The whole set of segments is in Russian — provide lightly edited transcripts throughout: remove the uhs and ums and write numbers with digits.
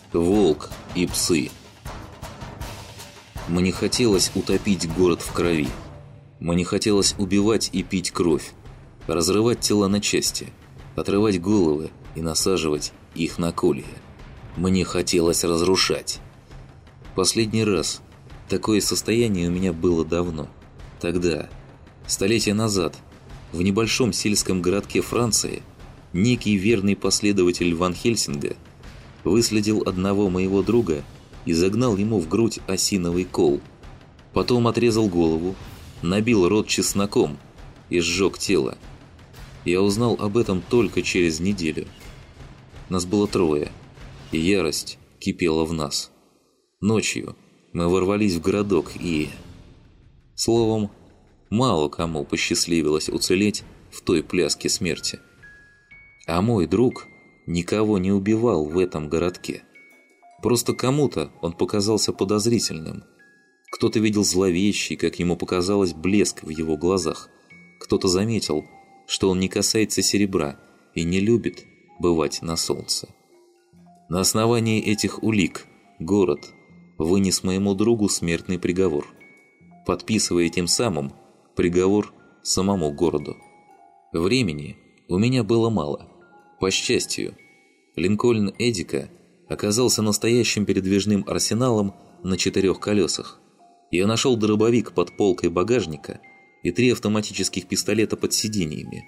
Волк и псы. Мне хотелось утопить город в крови. Мне хотелось убивать и пить кровь, разрывать тела на части, отрывать головы и насаживать их на колья. Мне хотелось разрушать. Последний раз такое состояние у меня было давно. Тогда, столетия назад, в небольшом сельском городке Франции, некий верный последователь Ван Хельсинга выследил одного моего друга и загнал ему в грудь осиновый кол. Потом отрезал голову, набил рот чесноком и сжег тело. Я узнал об этом только через неделю. Нас было трое, и ярость кипела в нас. Ночью мы ворвались в городок и... Словом, мало кому посчастливилось уцелеть в той пляске смерти. А мой друг никого не убивал в этом городке. Просто кому-то он показался подозрительным. Кто-то видел зловещий, как ему показалось, блеск в его глазах. Кто-то заметил, что он не касается серебра и не любит бывать на солнце. На основании этих улик город вынес моему другу смертный приговор, подписывая тем самым приговор самому городу. Времени у меня было мало. По счастью, Линкольн Эдика оказался настоящим передвижным арсеналом на 4 колесах. Я нашел дробовик под полкой багажника и 3 автоматических пистолета под сиденьями.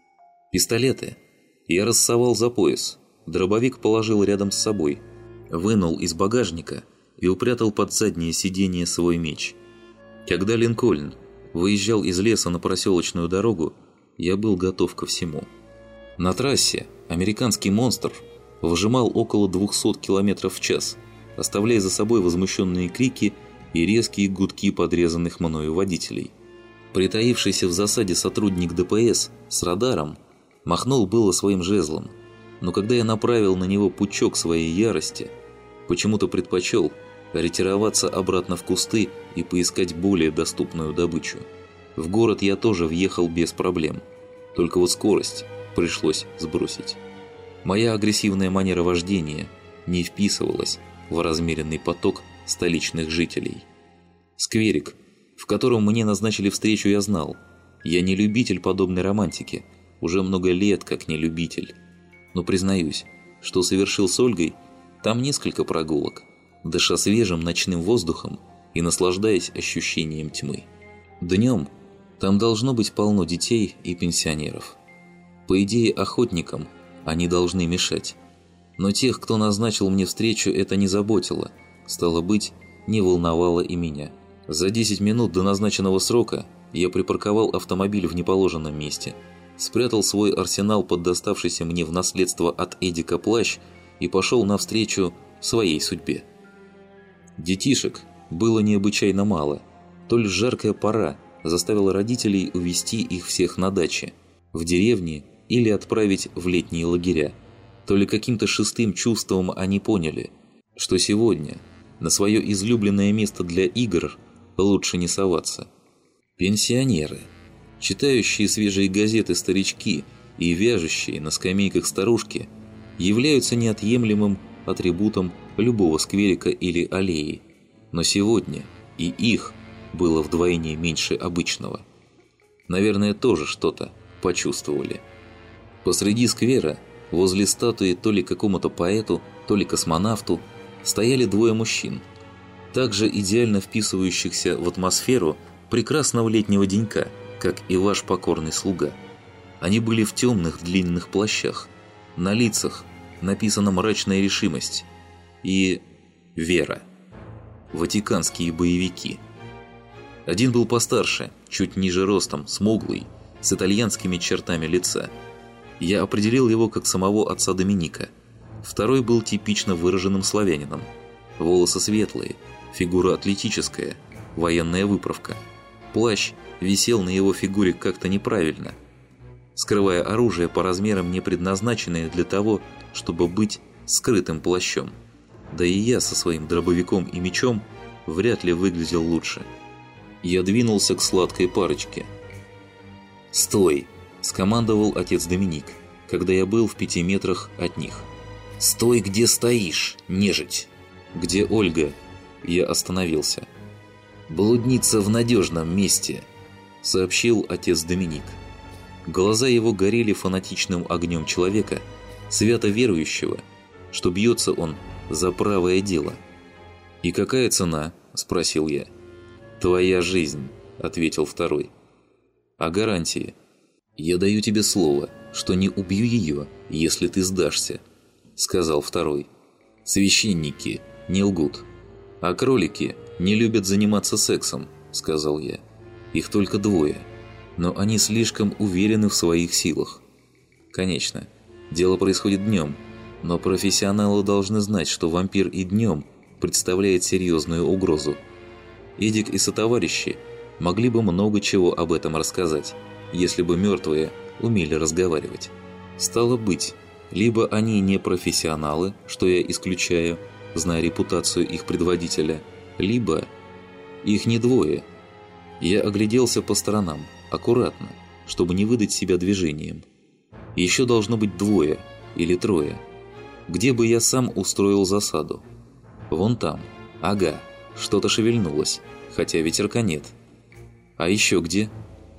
Пистолеты я рассовал за пояс, дробовик положил рядом с собой, вынул из багажника и упрятал под заднее сиденье свой меч. Когда Линкольн выезжал из леса на проселочную дорогу, я был готов ко всему. На трассе американский монстр выжимал около 200 км в час, оставляя за собой возмущенные крики и резкие гудки подрезанных мною водителей. Притаившийся в засаде сотрудник ДПС с радаром махнул было своим жезлом, но когда я направил на него пучок своей ярости, почему-то предпочел ретироваться обратно в кусты и поискать более доступную добычу. В город я тоже въехал без проблем, только вот скорость пришлось сбросить. Моя агрессивная манера вождения не вписывалась в размеренный поток столичных жителей. Скверик, в котором мне назначили встречу, я знал. Я не любитель подобной романтики, уже много лет как не любитель. Но признаюсь, что совершил с Ольгой там несколько прогулок, дыша свежим ночным воздухом и наслаждаясь ощущением тьмы. Днем там должно быть полно детей и пенсионеров. По идее, охотникам они должны мешать. Но тех, кто назначил мне встречу, это не заботило, стало быть, не волновало и меня. За 10 минут до назначенного срока я припарковал автомобиль в неположенном месте, спрятал свой арсенал под доставшийся мне в наследство от Эдика плащ и пошел навстречу своей судьбе. Детишек было необычайно мало, то лишь жаркая пора заставила родителей увезти их всех на даче, в деревне или отправить в летние лагеря. То ли каким-то шестым чувством они поняли, что сегодня на свое излюбленное место для игр лучше не соваться. Пенсионеры, читающие свежие газеты старички и вяжущие на скамейках старушки, являются неотъемлемым атрибутом любого скверика или аллеи. Но сегодня и их было вдвойне меньше обычного. Наверное, тоже что-то почувствовали. Посреди сквера, возле статуи то ли какому-то поэту, то ли космонавту, стояли 2 мужчин, также идеально вписывающихся в атмосферу прекрасного летнего денька, как и ваш покорный слуга. Они были в темных длинных плащах, на лицах написана мрачная решимость и вера. Ватиканские боевики. Один был постарше, чуть ниже ростом, смуглый, с итальянскими чертами лица. Я определил его как самого отца Доминика. Второй был типично выраженным славянином. Волосы светлые, фигура атлетическая, военная выправка. Плащ висел на его фигуре как-то неправильно, скрывая оружие по размерам, не предназначенное для того, чтобы быть скрытым плащом. Да и я со своим дробовиком и мечом вряд ли выглядел лучше. Я двинулся к сладкой парочке. «Стой!» – скомандовал отец Доминик, когда я был в 5 метрах от них. «Стой, где стоишь, нежить!» «Где Ольга?» Я остановился. «Блудница в надежном месте», — сообщил отец Доминик. Глаза его горели фанатичным огнем человека, свято верующего, что бьется он за правое дело. «И какая цена?» – спросил я. «Твоя жизнь», – ответил второй. «А гарантии?» «Я даю тебе слово, что не убью ее, если ты сдашься», – сказал второй. «Священники не лгут, а кролики не любят заниматься сексом», – сказал я. «Их только двое, но они слишком уверены в своих силах». Конечно, дело происходит днем, но профессионалы должны знать, что вампир и днем представляет серьезную угрозу. Эдик и сотоварищи могли бы много чего об этом рассказать, если бы мертвые умели разговаривать. Стало быть, либо они не профессионалы, что я исключаю, зная репутацию их предводителя, либо их не двое. Я огляделся по сторонам, аккуратно, чтобы не выдать себя движением. Еще должно быть двое или трое. Где бы я сам устроил засаду? Вон там. Ага, что-то шевельнулось, хотя ветерка нет. А еще где?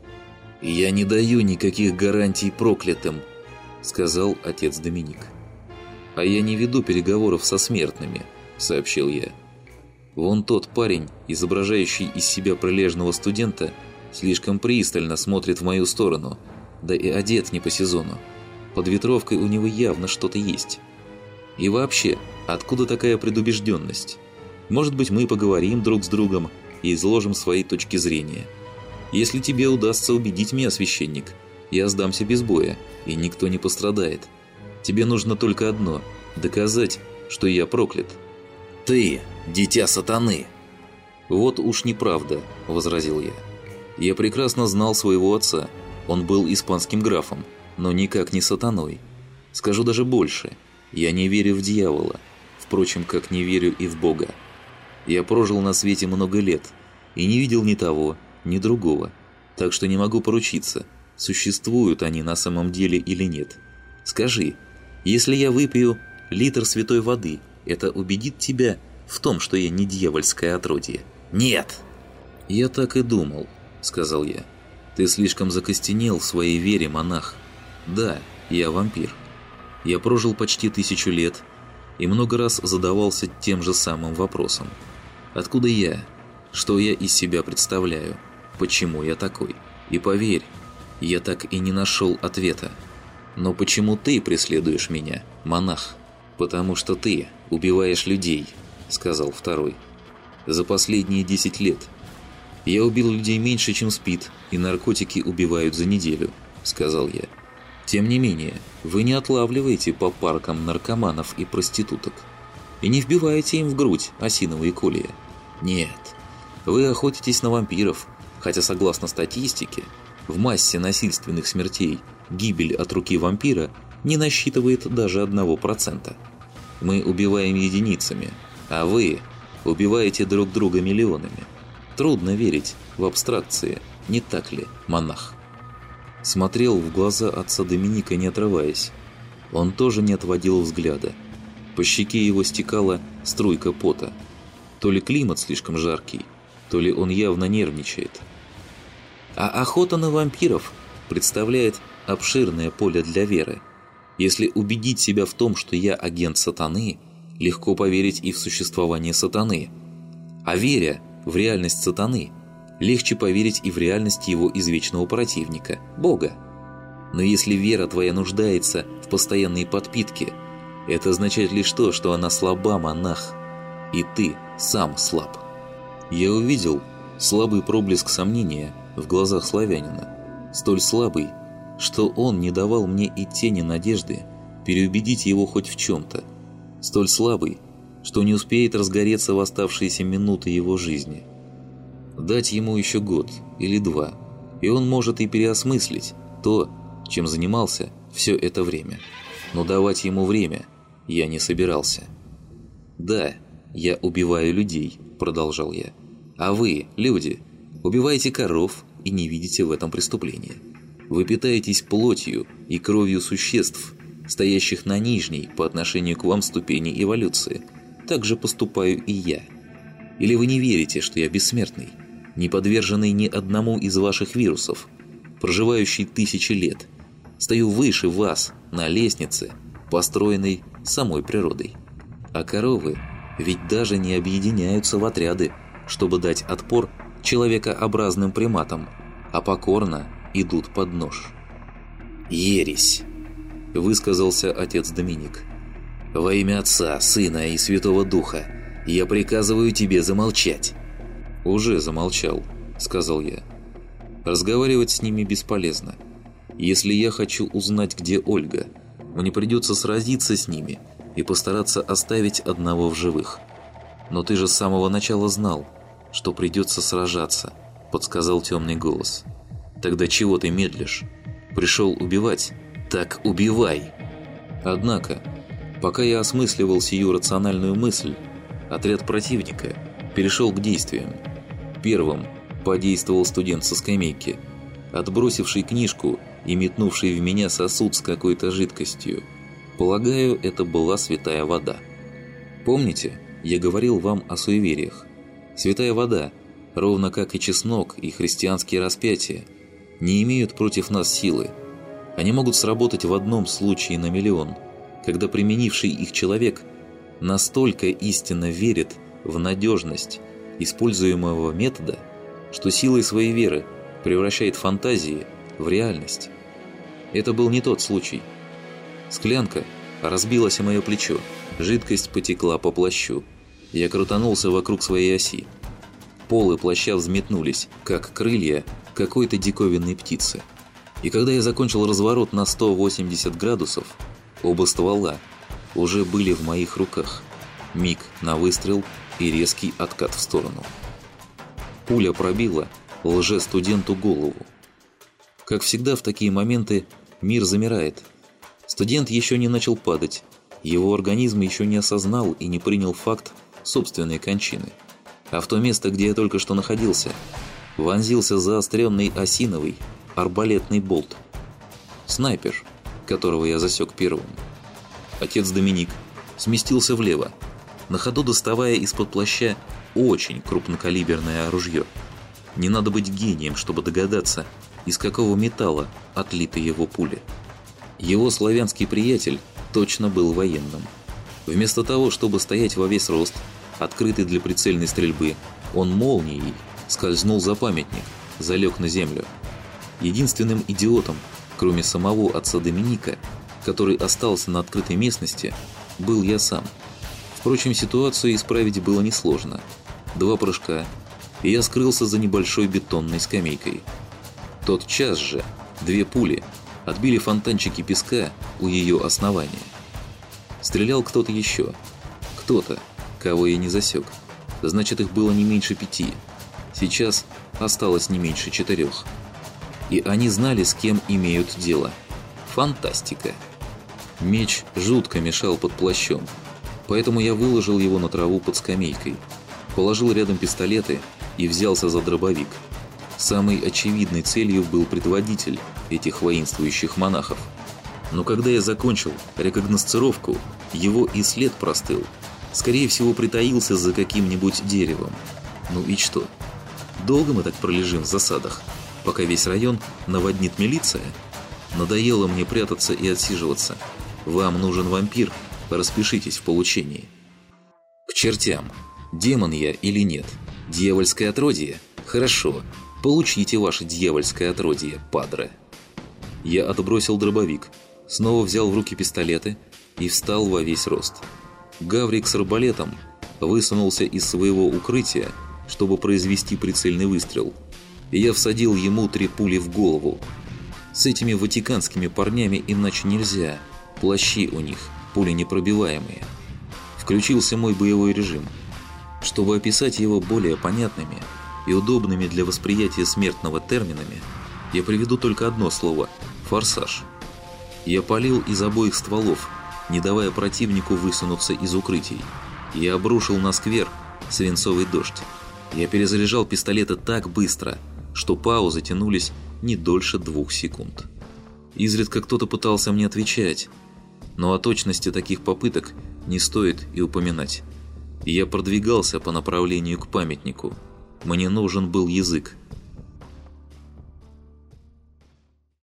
«Я не даю никаких гарантий проклятым», — сказал отец Доминик. «А я не веду переговоров со смертными», — сообщил я. «Вон тот парень, изображающий из себя прилежного студента, слишком пристально смотрит в мою сторону, да и одет не по сезону. Под ветровкой у него явно что-то есть. И вообще, откуда такая предубежденность? Может быть, мы поговорим друг с другом и изложим свои точки зрения. Если тебе удастся убедить меня, священник, я сдамся без боя, и никто не пострадает. Тебе нужно только одно – доказать, что я проклят». «Ты – дитя сатаны!» «Вот уж неправда», – возразил я. «Я прекрасно знал своего отца. Он был испанским графом, но никак не сатаной. Скажу даже больше. Я не верю в дьявола, впрочем, как не верю и в Бога. Я прожил на свете много лет и не видел ни того, ни другого, так что не могу поручиться, существуют они на самом деле или нет. Скажи, если я выпью литр святой воды, это убедит тебя в том, что я не дьявольское отродье?» «Нет!» «Я так и думал», — сказал я. «Ты слишком закостенел в своей вере, монах. Да, я вампир. Я прожил почти 1000 лет и много раз задавался тем же самым вопросом. Откуда я? Что я из себя представляю? Почему я такой? И поверь, я так и не нашел ответа. Но почему ты преследуешь меня, монах?» «Потому что ты убиваешь людей», — сказал второй. «За последние 10 лет. Я убил людей меньше, чем СПИД, и наркотики убивают за неделю», — сказал я. «Тем не менее, вы не отлавливаете по паркам наркоманов и проституток и не вбиваете им в грудь осиновые колья. Нет, вы охотитесь на вампиров, хотя, согласно статистике, в массе насильственных смертей гибель от руки вампира не насчитывает даже 1%. Мы убиваем единицами, а вы убиваете друг друга миллионами. Трудно верить в абстракции, не так ли, монах?» Смотрел в глаза отца Доминика, не отрываясь. Он тоже не отводил взгляда. По щеке его стекала струйка пота. То ли климат слишком жаркий, то ли он явно нервничает. А охота на вампиров представляет обширное поле для веры. Если убедить себя в том, что я агент сатаны, легко поверить и в существование сатаны. А веря в реальность сатаны, легче поверить и в реальность его извечного противника – Бога. Но если вера твоя нуждается в постоянной подпитке, это означает лишь то, что она слаба, монах. И ты сам слаб. Я увидел слабый проблеск сомнения в глазах славянина, столь слабый, что он не давал мне и тени надежды переубедить его хоть в чем-то, столь слабый, что не успеет разгореться в оставшиеся минуты его жизни. Дать ему еще год или 2, и он может и переосмыслить то, чем занимался все это время. Но давать ему время я не собирался. «Да, я убиваю людей», — продолжал я. «А вы, люди, убиваете коров и не видите в этом преступления. Вы питаетесь плотью и кровью существ, стоящих на нижней по отношению к вам ступени эволюции. Так же поступаю и я. Или вы не верите, что я бессмертный, не подверженный ни одному из ваших вирусов, проживающий тысячи лет, стою выше вас на лестнице, построенной самой природой. А коровы ведь даже не объединяются в отряды, чтобы дать отпор человекообразным приматам, а покорно идут под нож. «Ересь!» – высказался отец Доминик. «Во имя Отца, Сына и Святого Духа я приказываю тебе замолчать!» «Уже замолчал», – сказал я. «Разговаривать с ними бесполезно. Если я хочу узнать, где Ольга, мне придется сразиться с ними и постараться оставить одного в живых. Но ты же с самого начала знал, что придется сражаться», – подсказал темный голос. «Тогда чего ты медлишь? Пришел убивать? Так убивай!» Однако, пока я осмысливал сию рациональную мысль, отряд противника перешел к действиям. Первым подействовал студент со скамейки, отбросивший книжку и метнувший в меня сосуд с какой-то жидкостью. Полагаю, это была святая вода. Помните, я говорил вам о суевериях? Святая вода, ровно как и чеснок и христианские распятия, не имеют против нас силы. Они могут сработать в одном случае на миллион, когда применивший их человек настолько истинно верит в надежность используемого метода, что силой своей веры превращает фантазии в реальность. Это был не тот случай. Склянка разбилась о мое плечо, жидкость потекла по плащу. Я крутанулся вокруг своей оси. Полы плаща взметнулись, как крылья какой-то диковинной птицы. И когда я закончил разворот на 180 градусов, оба ствола уже были в моих руках. Миг на выстрел и резкий откат в сторону. Пуля пробила лже-студенту голову. Как всегда в такие моменты мир замирает. Студент еще не начал падать, его организм еще не осознал и не принял факт собственной кончины. А в то место, где я только что находился, вонзился заостренный осиновый арбалетный болт. Снайпер, которого я засек первым. Отец Доминик сместился влево, на ходу доставая из-под плаща очень крупнокалиберное ружье. Не надо быть гением, чтобы догадаться, из какого металла отлиты его пули. Его славянский приятель точно был военным. Вместо того, чтобы стоять во весь рост, открытый для прицельной стрельбы, он молнией скользнул за памятник, залег на землю. Единственным идиотом, кроме самого отца Доминика, который остался на открытой местности, был я сам. Впрочем, ситуацию исправить было несложно. 2 прыжка, и я скрылся за небольшой бетонной скамейкой. Тотчас же 2 пули отбили фонтанчики песка у ее основания. Стрелял кто-то еще. Кто-то, кого я не засек. Значит, их было не меньше 5. Сейчас осталось не меньше 4. И они знали, с кем имеют дело. Фантастика. Меч жутко мешал под плащом, поэтому я выложил его на траву под скамейкой, положил рядом пистолеты и взялся за дробовик. Самой очевидной целью был предводитель этих воинствующих монахов. Но когда я закончил рекогносцировку, его и след простыл. Скорее всего, притаился за каким-нибудь деревом. Ну и что? Долго мы так пролежим в засадах, пока весь район наводнит милиция? Надоело мне прятаться и отсиживаться. Вам нужен вампир, распишитесь в получении. К чертям, демон я или нет? Дьявольское отродье? Хорошо, получите ваше дьявольское отродье, падре. Я отбросил дробовик, снова взял в руки пистолеты и встал во весь рост. Гаврик с арбалетом высунулся из своего укрытия, чтобы произвести прицельный выстрел, и я всадил ему 3 пули в голову. С этими ватиканскими парнями иначе нельзя, плащи у них пуленепробиваемые. Включился мой боевой режим. Чтобы описать его более понятными и удобными для восприятия смертного терминами, я приведу только одно слово – форсаж. Я палил из обоих стволов, не давая противнику высунуться из укрытий. Я обрушил на сквер свинцовый дождь. Я перезаряжал пистолеты так быстро, что паузы тянулись не дольше 2 секунд. Изредка кто-то пытался мне отвечать, Но о точности таких попыток не стоит и упоминать. Я продвигался по направлению к памятнику. Мне нужен был язык,